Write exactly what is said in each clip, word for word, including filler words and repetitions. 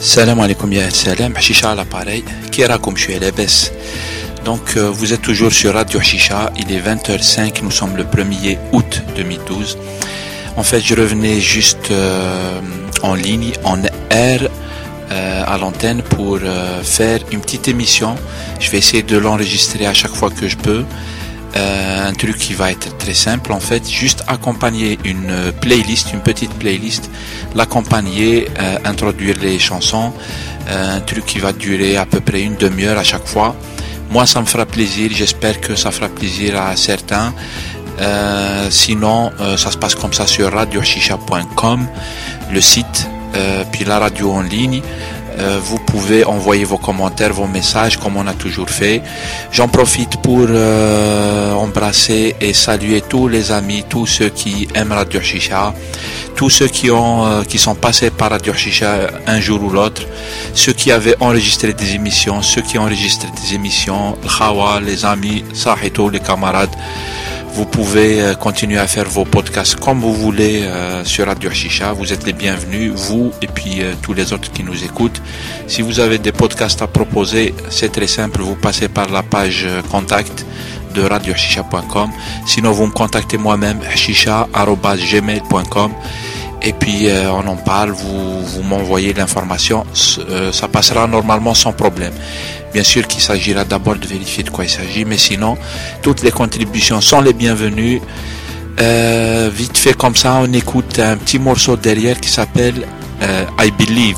Salam alaikum ya salam, Hashisha à l'appareil, qui raconte je suis Labès. Donc euh, vous êtes toujours sur Radio Hashisha, il est vingt heures cinq, nous sommes le premier août deux mille douze. En fait je revenais juste euh, en ligne, en air, euh, à l'antenne pour euh, faire une petite émission. Je vais essayer de l'enregistrer à chaque fois que je peux. Euh, un truc qui va être très simple en fait, juste accompagner une playlist, une petite playlist, l'accompagner, euh, introduire les chansons, euh, un truc qui va durer à peu près une demi-heure à chaque fois. Moi ça me fera plaisir, j'espère que ça fera plaisir à certains. Euh, sinon euh, ça se passe comme ça sur radio hashisha point com, le site, euh, puis la radio en ligne. Euh, vous pouvez envoyer vos commentaires, vos messages comme on a toujours fait. J'en profite pour euh, embrasser et saluer tous les amis, tous ceux qui aiment Radio Hashisha, tous ceux qui ont euh, qui sont passés par Radio Hashisha un jour ou l'autre, ceux qui avaient enregistré des émissions, ceux qui ont enregistré des émissions, le Khawa, les amis, Sahito, les camarades. Vous pouvez euh, continuer à faire vos podcasts comme vous voulez euh, sur Radio Hashisha. Vous êtes les bienvenus, vous et puis euh, tous les autres qui nous écoutent. Si vous avez des podcasts à proposer, c'est très simple. Vous passez par la page euh, contact de radio hashisha point com. Sinon, vous me contactez moi-même, hashisha arobase gmail point com. Et puis, euh, on en parle, vous, vous m'envoyez l'information. Euh, ça passera normalement sans problème. Bien sûr qu'il s'agira d'abord de vérifier de quoi il s'agit, mais sinon, toutes les contributions sont les bienvenues. Euh, vite fait comme ça, on écoute un petit morceau derrière qui s'appelle euh, I Believe.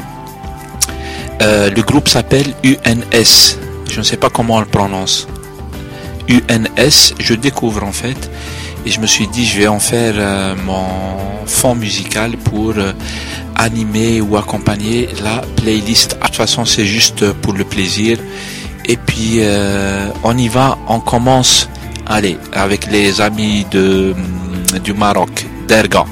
Euh, le groupe s'appelle U N S. Je ne sais pas comment on le prononce. U N S, je découvre en fait. Et je me suis dit, je vais en faire euh, mon fond musical pour euh, animer ou accompagner la playlist. De toute façon, c'est juste pour le plaisir. Et puis, euh, on y va, on commence, allez, avec les amis de, du Maroc, d'Erga.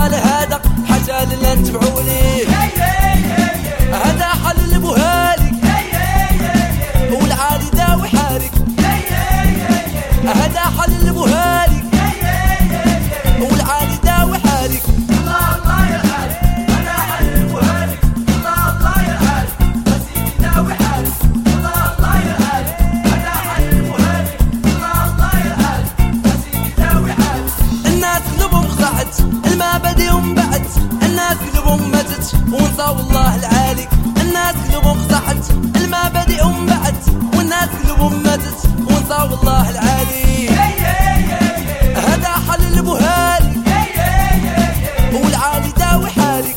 والله هذا حاجة اللي نتبعوا ليه هذا حل البهالك والعالي داوي حالك هذا حل البهالك والعالي داوي حالك الله الله يا حالك هذا حل البهالك الله الله يا حالك سيدي داوي حالك الله الله يا حالك هذا حل البهالك الله الله يا حالك سيدي داوي حالك الناس قلوبهم خضعت المبادئ ومبعد الناس قلوبهم ماتت ونسى والله العالي الناس قلوبهم خضعت المبادئ ومبعد والناس قلوبهم ماتت ونسى والله العالي هذا حل البهالك والعالي داوي حالك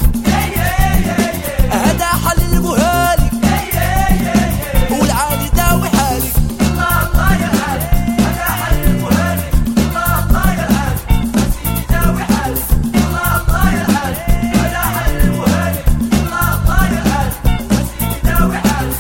هذا حل البهالك والعالي داوي حالك الله الله يا حالك هذا حل البهالك الله الله يا حالك سيدي داوي حالك الله الله يا حالك هذا حل البهالك الله الله يا حالك سيدي داوي حالك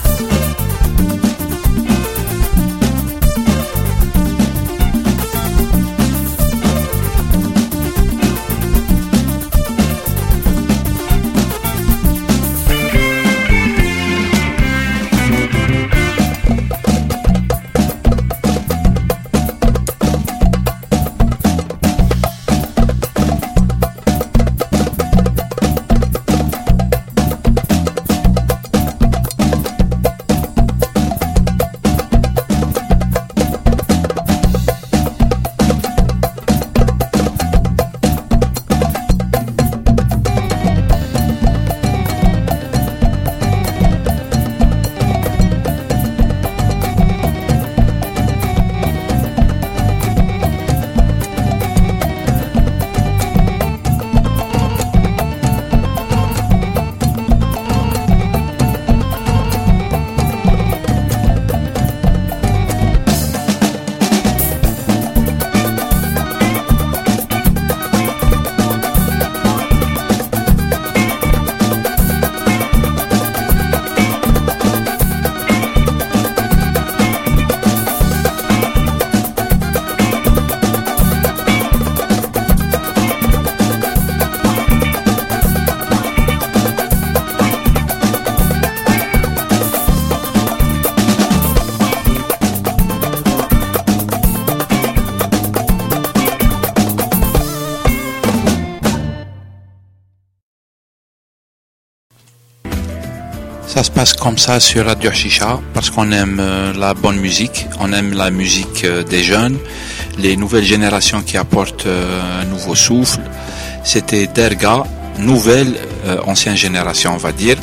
Ça se passe comme ça sur Radio Chicha parce qu'on aime euh, la bonne musique, on aime la musique euh, des jeunes, les nouvelles générations qui apportent euh, un nouveau souffle. C'était Derga, nouvelle, euh, ancienne génération on va dire.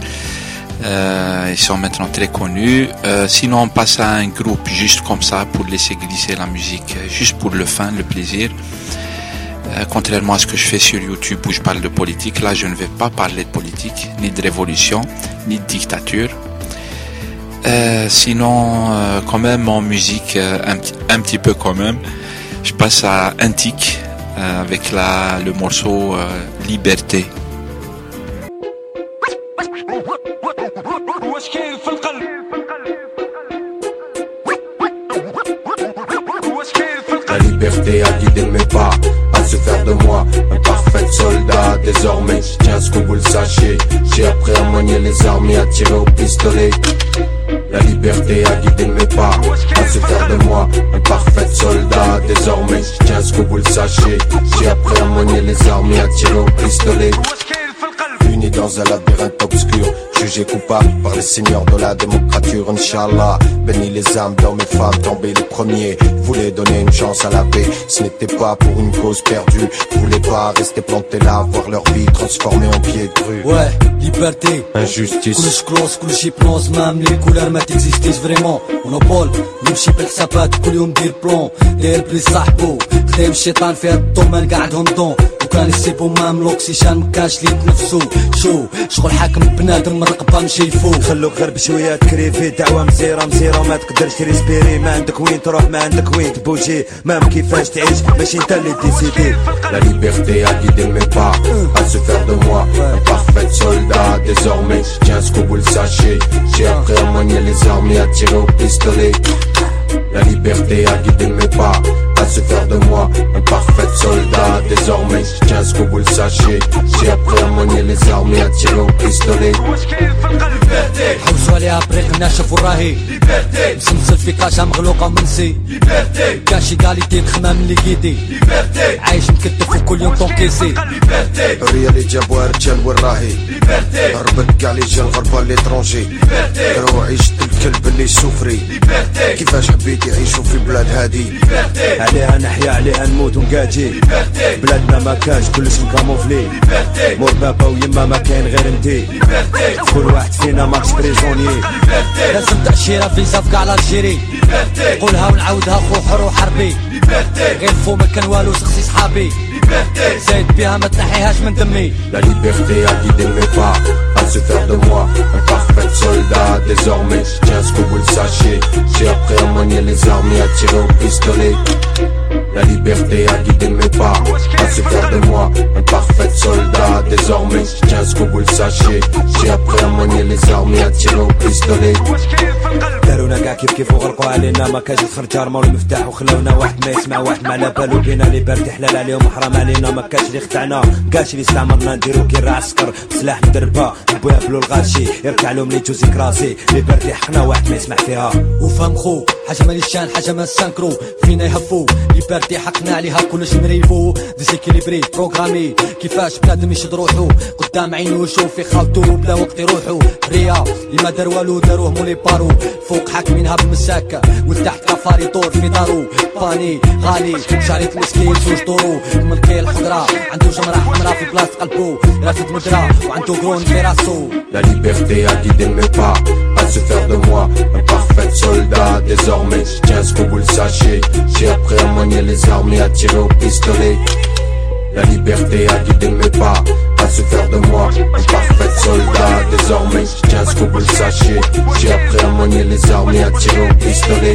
Euh, ils sont maintenant très connus. Euh, sinon on passe à un groupe juste comme ça pour laisser glisser la musique, juste pour le fun, le plaisir. Euh, contrairement à ce que je fais sur YouTube où je parle de politique, là je ne vais pas parler de politique, ni de révolution, ni de dictature. Euh, sinon, euh, quand même en musique, euh, un, petit, un petit peu quand même, je passe à Antique euh, avec la, le morceau euh, Liberté. La liberté a guidé mes pas, à se faire de moi un parfait soldat. Désormais, je tiens à ce que vous le sachiez. J'ai appris à manier les armes et à tirer au pistolet. La liberté a guidé mes pas, à se faire de moi un parfait soldat. Désormais, je tiens à ce que vous le sachiez. J'ai appris à manier les armes et à tirer au pistolet. Unis dans un labyrinthe obscur, jugé coupable par les seigneurs de la démocrature, Inch'Allah. Bénis les âmes d'hommes et femmes tombés les premiers. Voulaient donner une chance à la paix, ce n'était pas pour une cause perdue. Voulaient pas rester plantés là, voir leur vie transformée en pied de grue. Ouais, liberté, injustice. كلش كروس كلش يبلونس مام لي كولار ما تكزيستيش فريمون مونوبول نمشي بالحسابات كل يوم دير بلون داير بلي صاحبو خدام الشيطان فيها الطومان قاعدهم دون وكان يسيبو مام لوكسيشان مكاش لي بنفسو شو شغل حاكم بنادم من القبا مشي يفوق خلوك غير بشويه تكريفي دعوه مزيره مزيره وما تقدرش تريسبيري ما عندك وين تروح ما عندك وين تبوجي مام كيفاش تعيش ماشي انت اللي ديسيدي. La liberté a guidé mes pas, à se faire de moi un parfait soldat. Désormais, je tiens à ce que vous le sachiez. J'ai appris à manier les armes et à tirer au pistolet. La liberté a guidé mes pas, à se faire de moi un parfait soldat. Désormais je tiens à ce que vous le sachiez. J'ai appris à manier les armes et à tirer au pistolet. حوسوا عليها بريق ناشف وراهي مسلسل في كاشا مغلوقة ومنسي كاشي قاليتي نخمام اللي قيدي عايش مكتف وكل يوم طونكيسي الريا اللي جابوها رجال والراهي هربت كاع لي جا الغربة ليترونجي كانوا عيشت الكلب اللي سوفري كيفاش حبيت يعيشوا في بلاد هادي عليها نحيا عليها نموت ونقاجي بلادنا ما كانش كلش مكاموفلي مور بابا ويما ما كاين غير انتي كل واحد فينا ماكس بريزونيي لازم تأشيرة فيزا في كاع الجيري قولها ونعاودها خو حر وحربي غير فو ما كان والو سقسي صحابي زايد بيها ما تنحيهاش من دمي. La liberté a guidé mes pas, à se faire de moi un parfait soldat. Désormais je tiens à ce que vous le sachiez. J'ai appris à manier les armes et à tirer au pistolet. La liberté a guidé mes pas, à se faire de moi un parfait soldat. Désormais je tiens à ce que vous le sachiez. J'ai appris à manier les armes et à tirer au pistolet. دارونا كاع كيف كيف وغلقوا علينا ما كاش الخرجار مول المفتاح وخلونا واحد ما يسمع واحد ما على بالو بينا لي برد حلال عليهم وحرام علينا ما كاش اللي خدعنا كاش اللي استعمرنا نديرو كي عسكر سلاح مدربه نبوها بلو الغاشي يركع لهم لي جوزي كراسي لي برد حقنا واحد ما يسمع فيها وفهم خو حاجه مالي شان حاجه ما سانكرو فينا يهفو لي برد حقنا عليها كلش مريفو ديسيكيليبري بروغرامي كيفاش بنادم يشد روحو قدام عينو يشوف يخاوتو بلا وقت يروحو ريا اللي ما دار والو داروه مولي بارو فوق حاكمينها بالمساكة والتحت كفاري طور في دارو باني غالي شعريت مسكين زوج طورو ملكي الحضرة عنده جمرة حمرا في بلاصة قلبو رافد مدرة وعنده قرون في راسو. La liberté a guidé mes pas, à se faire de moi un parfait soldat. Désormais je tiens à ce que vous le sachiez. J'ai appris à manier les armes et à tirer au pistolet. La liberté a guidé mes pas, à se faire de moi un parfait soldat. Désormais je tiens à ce que vous le sachiez. J'ai appris à manier les armes et à tirer au pistolet.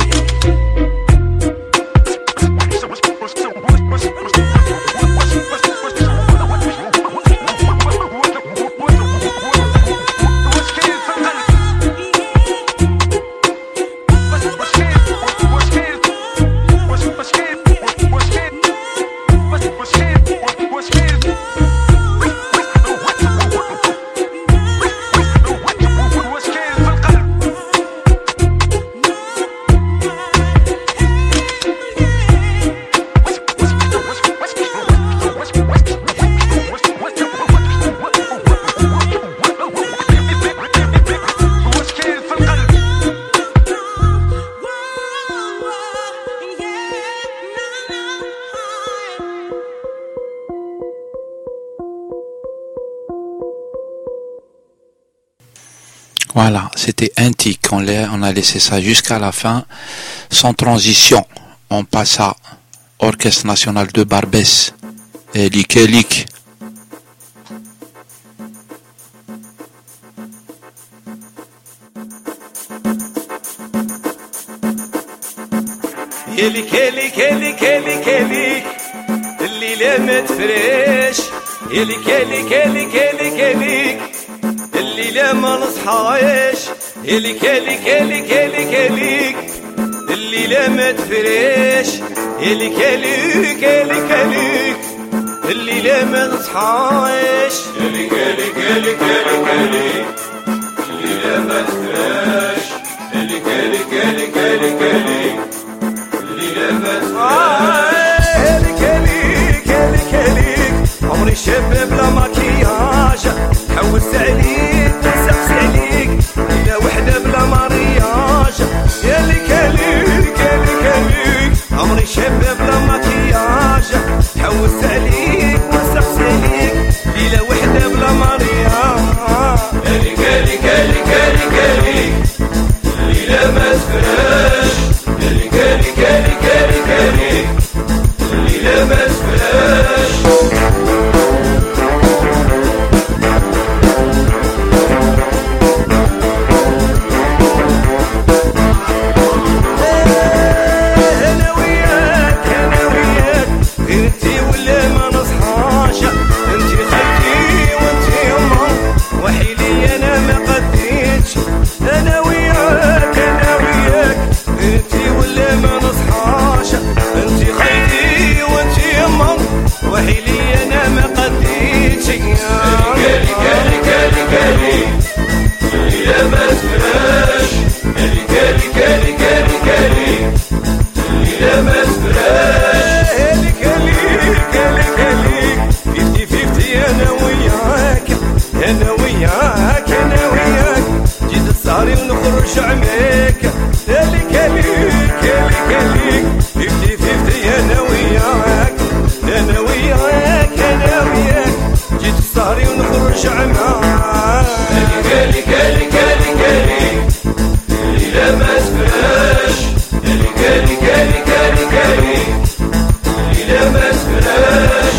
Voilà, c'était un tic, on, on a laissé ça jusqu'à la fin, sans transition. On passe à Orchestre National de Barbès, Elik Elik. Elik Elik Elik Elik Elik الليلة ما تفريش Elik Elik Elik Elik Elik الليلة ما نصحاش هليك هليك هليك هليك هليك الليلة ما تفريش هليك هليك هليك هليك الليلة ما نصحاش هليك هليك هليك هليك هليك الليلة ما تفريش هليك هليك هليك هليك هليك الليلة ما تفريش هليك هليك هليك هليك عمري شاب بلا مكياج حوست عليك نسقس عليك ليلة وحدة بلا مارياج ياليك ياليك ياليك ياليك عمري شاب بلا مكياج حوست عليك نسقس عليك ليلة وحدة بلا مارياج نخرج عميك ليك ليك ليك ليك فيفتي فيفتي انا وياك انا وياك انا وياك جيت السهري ونخرج عماك كالي كالي كالي كالي إلا ما سفراش كالي كالي كالي كالي إلا ما سفراش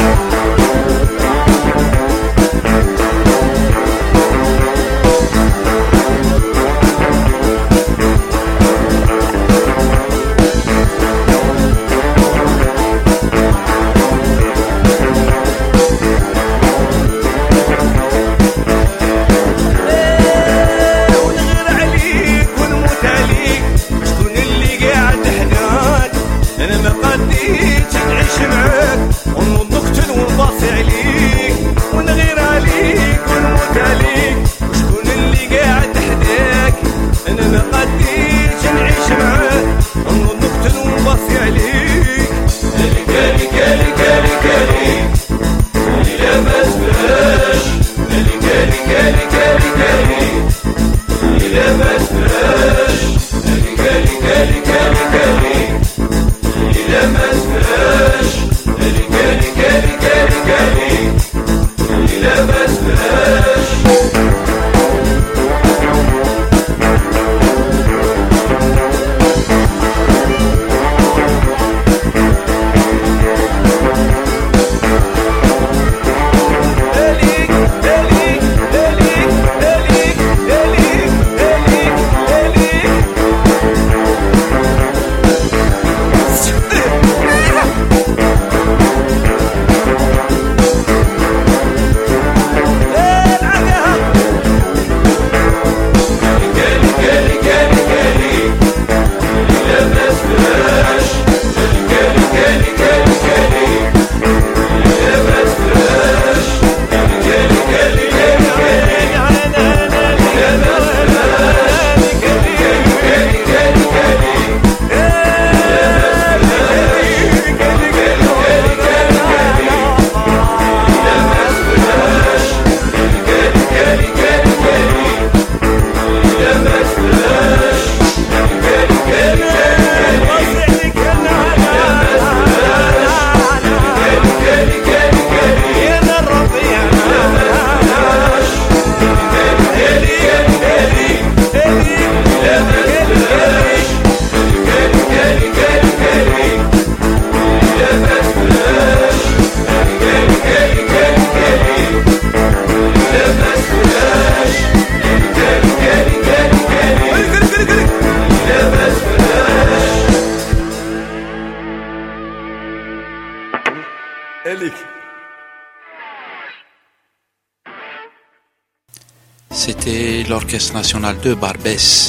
C'était l'Orchestre National de Barbès,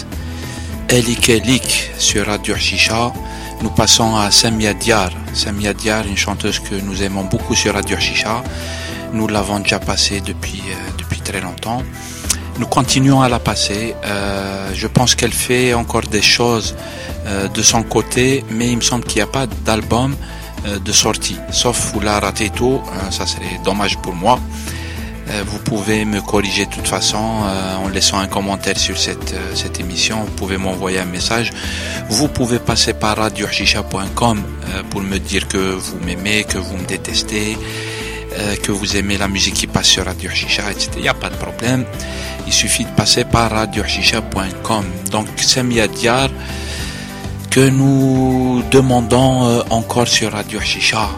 Elik Elik sur Radio Chicha. Nous passons à Samia Diar. Samia Diar, une chanteuse que nous aimons beaucoup sur Radio Chicha. Nous l'avons déjà passée depuis, euh, depuis très longtemps. Nous continuons à la passer. Euh, je pense qu'elle fait encore des choses euh, de son côté, mais il me semble qu'il n'y a pas d'album euh, de sortie. Sauf Oula raté tout, euh, ça serait dommage pour moi. Euh, vous pouvez me corriger de toute façon euh, en laissant un commentaire sur cette, euh, cette émission. Vous pouvez m'envoyer un message. Vous pouvez passer par radio chicha point com euh, pour me dire que vous m'aimez, que vous me détestez, euh, que vous aimez la musique qui passe sur Radio Chicha, et cetera. Il n'y a pas de problème. Il suffit de passer par radio chicha point com. Donc Samia Diar que nous demandons euh, encore sur Radio Chicha.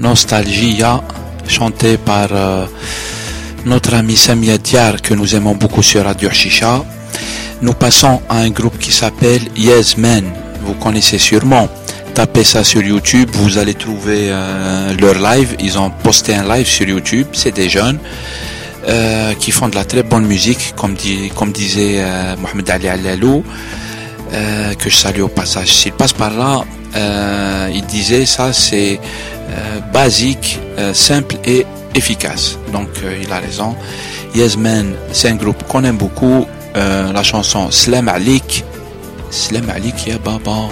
Nostalgia, chanté par euh, notre ami Samia Diar, que nous aimons beaucoup sur Radio Shisha. Nous passons à un groupe qui s'appelle Yes Men. Vous connaissez sûrement. Tapez ça sur YouTube, vous allez trouver euh, leur live. Ils ont posté un live sur YouTube. C'est des jeunes euh, qui font de la très bonne musique, comme, dit, comme disait euh, Mohamed Ali Alalou, euh, que je salue au passage. S'il passe par là, euh, il disait ça, c'est euh, basique, euh, simple et efficace. Donc euh, il a raison. Yes Men, c'est un groupe qu'on aime beaucoup. Euh, la chanson Slam Alik, Slam Alik ya Baba.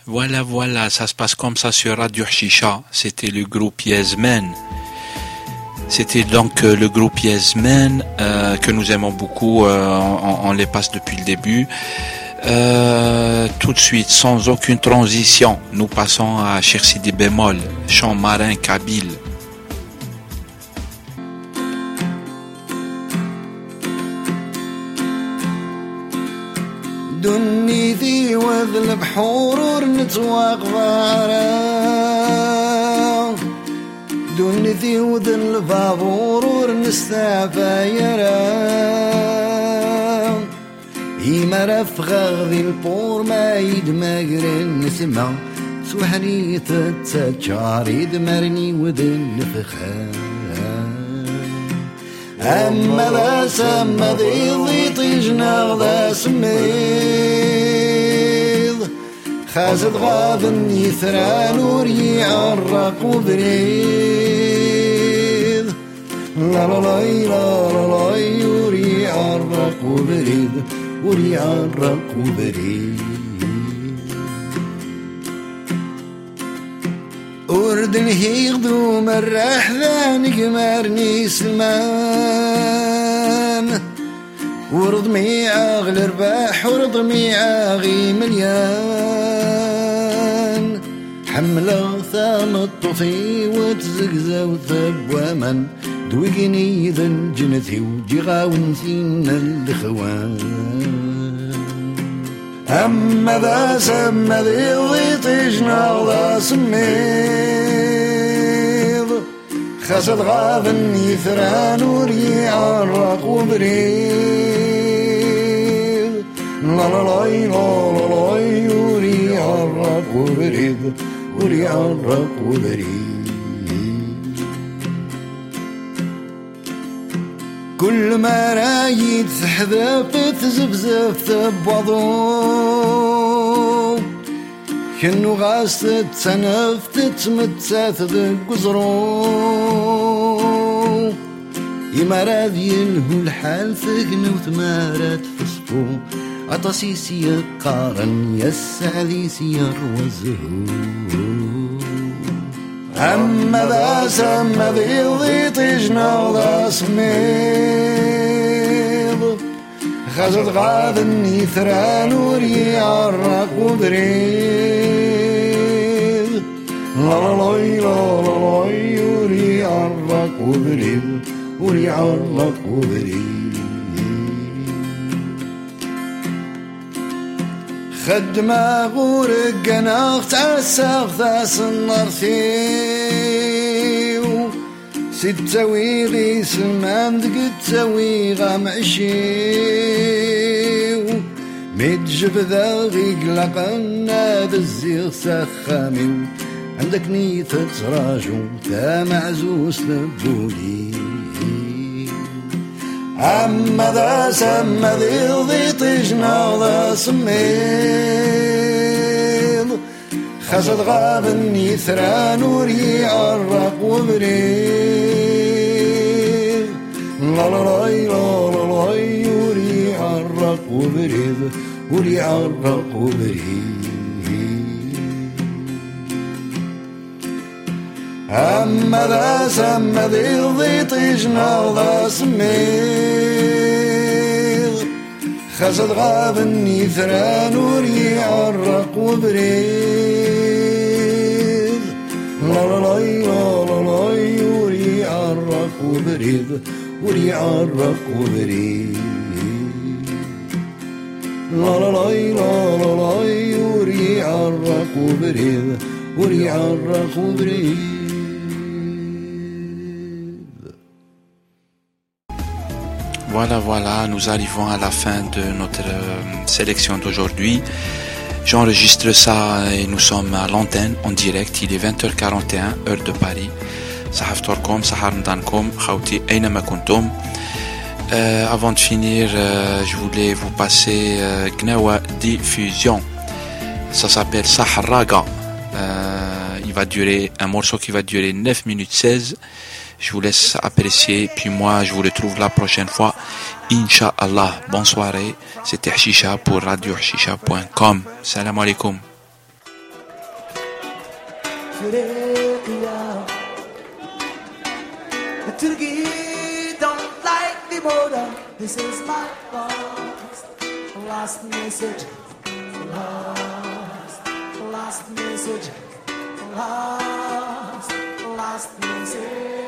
Voilà, voilà, ça se passe comme ça sur Radio Shisha. C'était le groupe Yes Men. C'était donc euh, le groupe Yes Men euh, que nous aimons beaucoup. Euh, on, on les passe depuis le début. Euh, tout de suite, sans aucune transition, nous passons à Cheikh Sidi Bémol, chant marin kabyle. دني ذي وذل بحور نتواق ضارا دني ذي وذل بابور نستعفى يرا إما رفغ ذي البور ما يدمغر نسمع سوحني تتشار يدمرني وذل فخار أما ذا سما ذي ضيط يجنغ ذا سميض خازد غاضن يثرى نور يعرق وبريد لا لا لا لا لا يوري يعرق وبريد وري يعرق وبريد ورد الهيغدو مرح ذانك مرني سلمان ورد ميعاغ الرباح ورد ميعاغي مليان حملة ثام الطفي وتزقزا وثب ومن دوقني ذن جنتي وجيغا ونسين الخوان أما ذا سما ذي ضيط يجنغ ذا سميض خسد غاضن يثرى نور يعرق وبريد لا لا لا لا لا يوري يعرق وبريد وري يعرق وبريد كل ما رايد تحذف تزبزف تبوضو كنو غاس تتنف تتمتث بقزرو يماراد يلهو الحال ثقن وثمارات فصفو عطاسيسي قارن يسعديسي الرزهو أما ذا سما ذي ضيط يجنغ ذا سميض خزد غاضن يثرى نور يعرق وبريد لا لا لا لا لا يوري يعرق وبريد وري يعرق وبريد خدمة غورق قناغ تعساغ ثاس النار ثيو ستوي غي سمان دقت توي غام عشيو متجب ذا غي قلقنا ذا الزيغ سخاميو عندك نية تراجو تا معزوس لبولي أما ذا سما ذي ضيط يجنغ ذا سميض خسد غابن يثرى نور يعرق وبريد لا لا لا لا لا يوري يعرق وبريد وري يعرق وبريد أما ذا سما ذي ضيط يجنغ ذا سميض خسد غابن يثرى نور يعرق وبريد لا لا لا لا لا يوري يعرق وبريد وري يعرق وبريد لا لا لا لا لا يوري يعرق وبريد وري يعرق وبريد. Voilà, voilà, nous arrivons à la fin de notre euh, sélection d'aujourd'hui. J'enregistre ça et nous sommes à l'antenne en direct. Il est vingt heures quarante et un, heure de Paris. Sahaftorkom, Saharmdankom, Khawti, Aynama Kuntum. Euh, avant de finir, euh, je voulais vous passer euh, Gnawa Diffusion. Ça s'appelle Saharaga. Euh, il va durer, un morceau qui va durer neuf minutes seize. Je vous laisse apprécier, puis moi je vous retrouve la prochaine fois. Inch'Allah. Bonne soirée. C'était Hashisha pour radio hashisha point com. Salam alaikum. Africa. The Turkey don't like the border. This is my last, last message. Last, last message. Last, last message.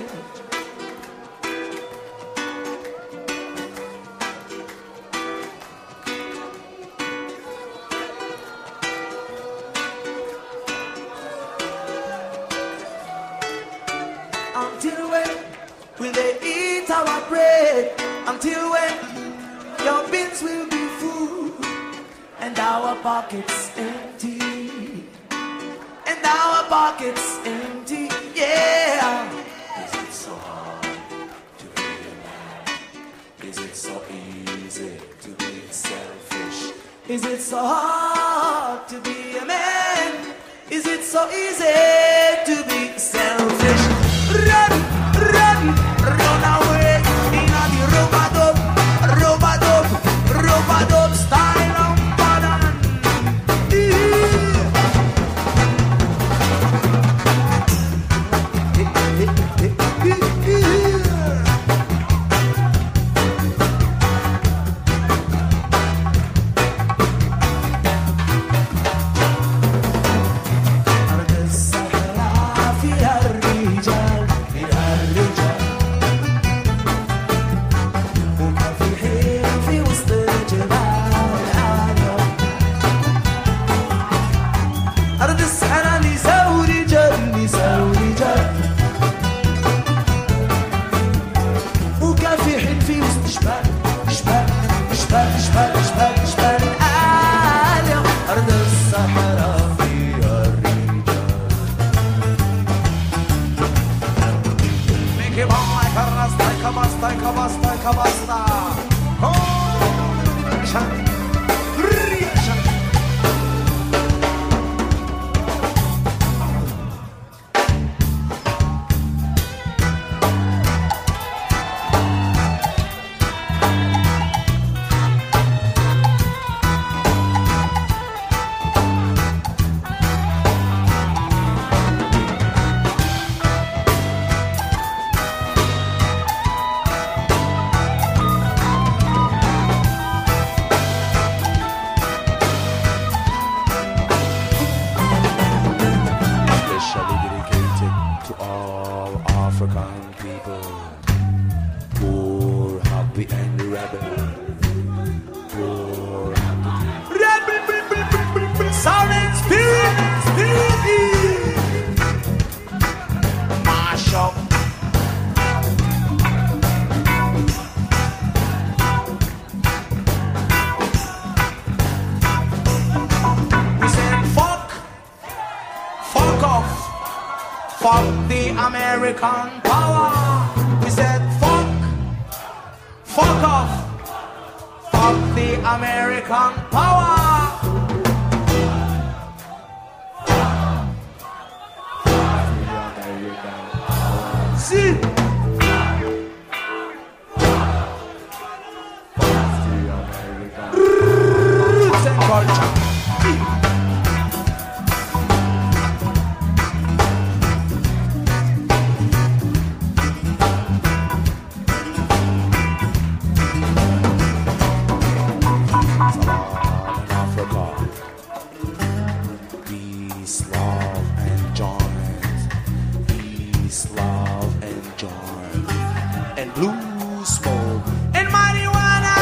Until when will they eat our bread? Until when your bins will be full and our pockets empty? And our pockets empty, yeah. Is it so hard to be a man? Is it so easy to be selfish? Is it so hard to be a man? Is it so easy to be selfish? Run, run, run away in the robot-up, robot-up, robot-up style of pattern. أرض الصحراء فيها الرجال فيها الرجال وكافحين في وسط الجبال. أرض الصحراء نساء ورجال نساء ورجال وكافحين في وسط جبال جبال جبال جبال جبال جبال العالم. أرض الصحراء فيها الرجال. Make it on like a rasta, like a basta, like a basta, like a basta. Oh, reaction, reaction. Especially dedicated to all African people, poor, happy, and rebel. Poor, happy. Sound and spirit, spirit. Mash up. We said fuck, fuck off, fuck the American power. We said fuck, fuck off, fuck the American power. See. Roots and culture. Salam in Africa. Peace, love, and joy. Peace, love, and joy. And blue smoke. And marijuana.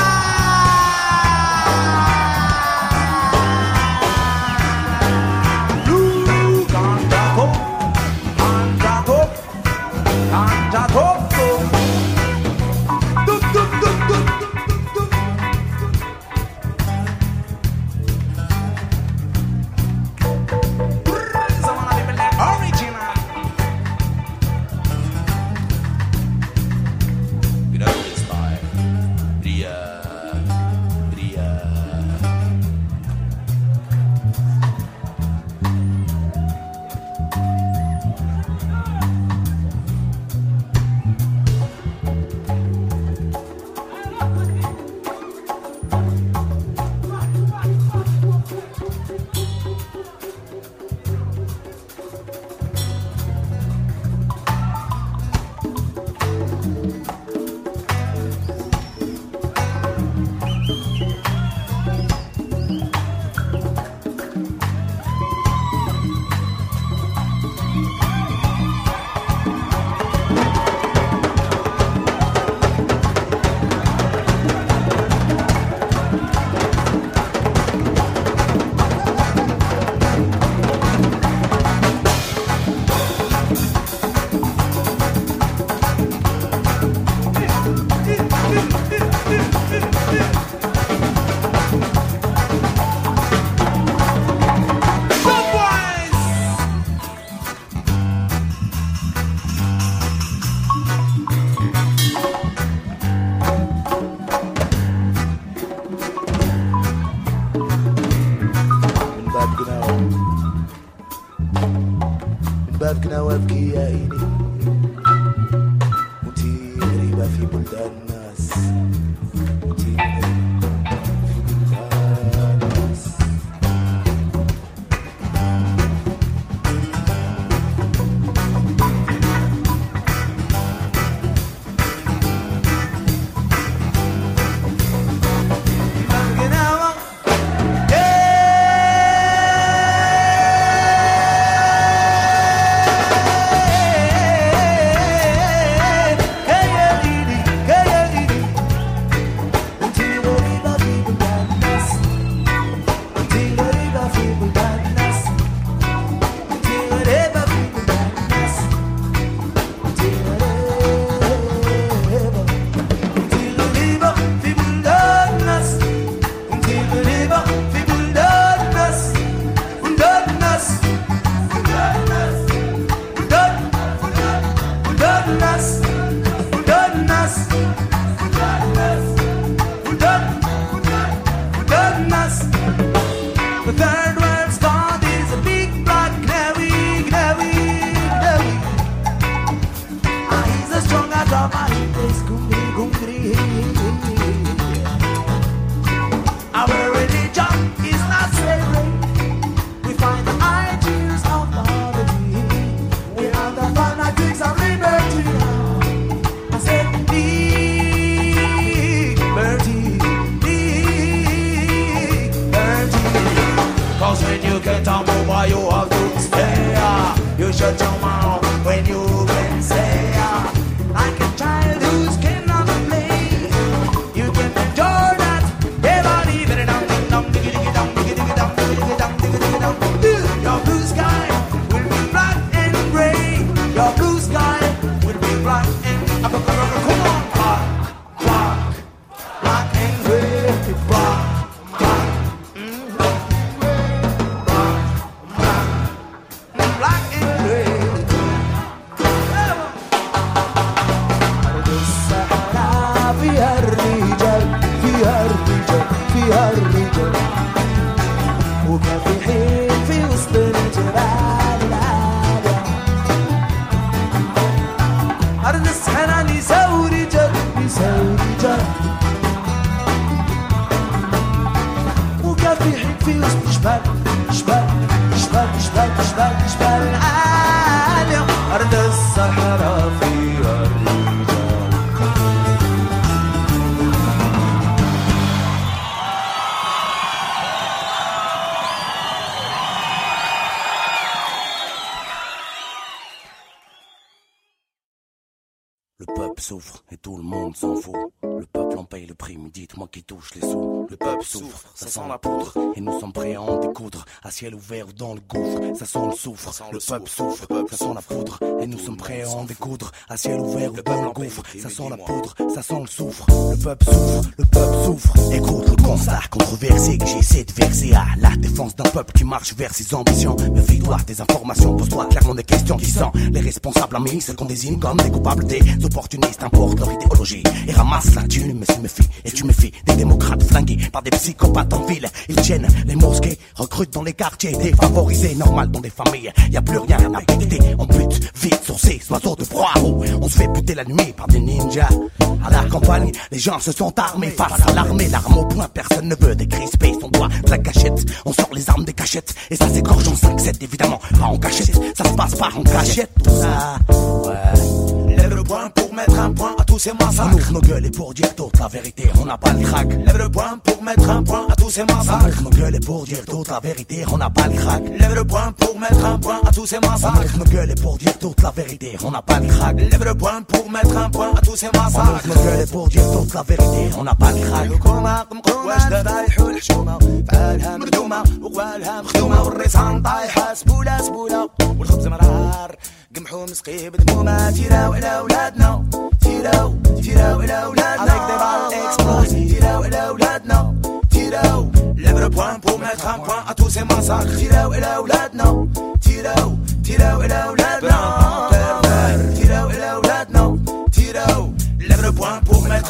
Blue ganja top, ganja top, ganja top. Dup, dup, dup, dup, dup, dup, dup. بابكنا وابكي يا عيني وانتي غريبة في بلدان الناس وانتي غريبة في بلدان الناس Le peuple souffre et tout le monde s'en fout. Le peuple en paye le prix, mais dites-moi qui touche les sous. Le peuple souffre, ça sent la poudre, et nous sommes prêts à en découdre. À ciel ouvert ou dans le gouffre, ça sent le soufre. Le peuple souffre, ça sent la poudre, et nous sommes prêts à en découdre. À ciel ouvert ou dans le gouffre, ça sent la poudre, ça sent le soufre. Le peuple souffre, le peuple souffre. Écoute le constat controversé que j'essaie de verser à la défense d'un peuple qui marche vers ses ambitions. Méfie-toi des informations, pose-toi clairement des questions qui sont les responsables amis, ceux qu'on désigne comme des coupables, des opportunistes importent leur idéologie et ramassent la thune. Mais tu méfies et tu méfies des démocrates flingués par des psychopathes en ville. Ils tiennent les mosquées, recrutent dans les quartiers, défavorisés, normal dans des familles. Y a plus rien à péter, on bute vite sur ces oiseaux de proie. Oh, on se fait buter la nuit par des ninjas. À la campagne, les gens se sont armés face à l'armée. L'arme au poing, personne ne veut décrisper son doigt de la cachette. On sort les armes des cachettes et ça s'égorge en cinq sept, évidemment pas en cachette. Ça se passe pas en cachette, tout ça. Ouais. Lève le poing pour mettre un point à tous ces massacres. On ouvre nos gueules et pour dire toute la vérité, on n'a pas le crack. Lève le poing pour mettre un point à tous ces massacres. On ouvre nos gueules et pour dire toute la vérité, on n'a pas le crack. Lève le poing pour mettre un point à tous ces massacres. On ouvre nos gueules et pour dire toute la vérité, on n'a pas le crack. Lève le poing pour mettre un point à tous ces massacres. On ouvre nos gueules et pour dire toute la vérité, on n'a pas le crack. واش دابا يحول الحشومه فعالها مردومه وقوالها مخدومه والريسان طايحه سبوله سبوله والخبز مرار قمحو مسقيه بدمومه تيراو على ولادنا تيراو تيراو على ولادنا avec des balles explosives تيراو على ولادنا تيراو lève le poing pour mettre un point à tous ces massacres تيراو على ولادنا تيراو تيراو على ولادنا تيراو على ولادنا تيراو lève le poing pour mettre un point à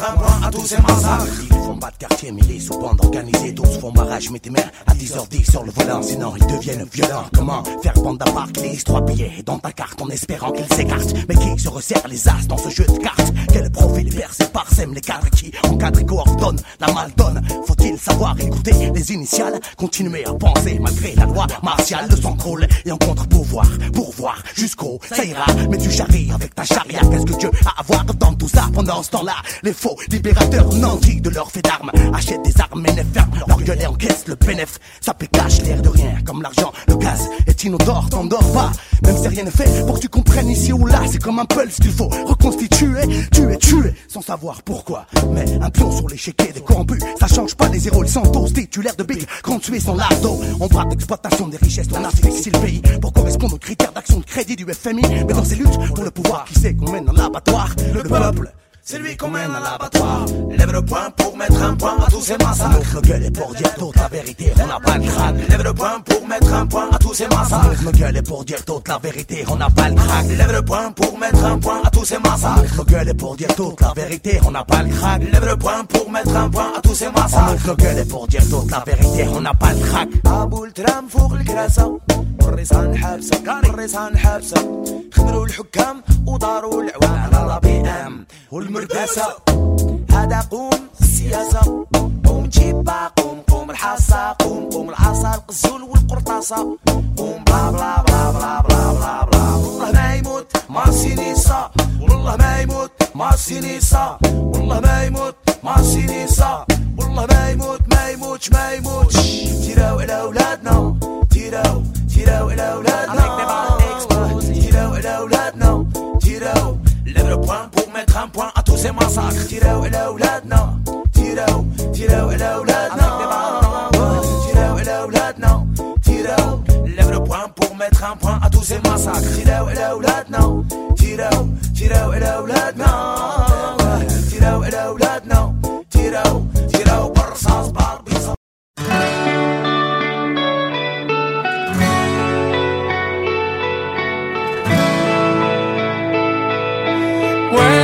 à tous ces massacres. Ils font pas de quartier mais les sous-bandes organisées tous font barrage. Mets tes mains à dix heures dix sur le volant, sinon ils deviennent violents. Comment faire bande à part glisse trois billets dans ta carte en espérant qu'ils s'écartent? Mais qui se resserre les as dans ce jeu de cartes? Quel profil percé parsème les cadres qui encadrent et coordonnent la maldonne? Faut-il savoir écouter les initiales, continuer à penser malgré la loi martiale? Le sang coule et en contre-pouvoir, pour voir jusqu'où ça ira. Mais tu charries avec ta charia, qu'est-ce que Dieu a à voir dans tout ça? Pendant ce temps-là, les faux libérateurs nantis de leur fait d'armes achètent des armes et les ferment leur gueule et encaissent le bénéf. Ça pécache l'air de rien, comme l'argent, le gaz est inodore, t'endors pas. Même si rien n'est fait pour que tu comprennes ici ou là, c'est comme un pulse qu'il faut reconstituer. Tu es tué sans savoir pourquoi. Mais un pion sur l'échiquier des corrompus, ça change pas les héros, ils sont tous titulaires de big. Quand tu es sans lardo, on braque l'exploitation des richesses, on asphyxie le pays pour correspondre aux critères d'action de crédit du F M I. Mais dans ces luttes pour le pouvoir, qui sait qu'on mène dans l'abattoir? Le peuple, c'est lui qu'on mène à l'abattoir. Lève le poing pour mettre un point à tous ces massacres. Montre nos gueules et pour dire toute la vérité, on n'a pas le crâne. Lève le poing pour mettre un point à tous ces massacres. Montre nos gueules et pour dire toute la vérité, on n'a pas le crack. Lève le poing pour mettre un point à tous ces massacres. Montre nos gueules et pour dire toute la vérité, on n'a pas le crack. Lève le poing pour mettre un point à tous ces massacres. Montre nos gueules et pour dire toute la vérité, on n'a pas le crack. أبو الترام فوق الكراسة والريسان حابسة والريسان حابسة خمروا الحكام وداروا العوام على لا بي ام والمرقاسة. هذا قوم السياسة، قوم جيبا، قوم قوم الحاسة، قوم قوم العصا القزول والقرطاسة، قوم بلا بلا بلا بلا بلا بلا بلا. والله ما يموت مارسينيسا، والله ما يموت مارسينيسا، والله ما يموت مارسينيسا، والله ما يموت ما يموتش ما يموتش. تيراو على أولادنا، تيراو تيراو على أولادنا، تيراو على أولادنا، تيراو. Lève le poing pour mettre un point à tous ces massacres. تيراو على أولادنا، تيراو تيراو على أولادنا، تيراو على أولادنا، تيراو. Lève le poing pour mettre un point à tous ces massacres. تيراو على أولادنا، تيراو تيراو على أولادنا، تيراو على أولادنا، تيراو تيراو بالرصاص.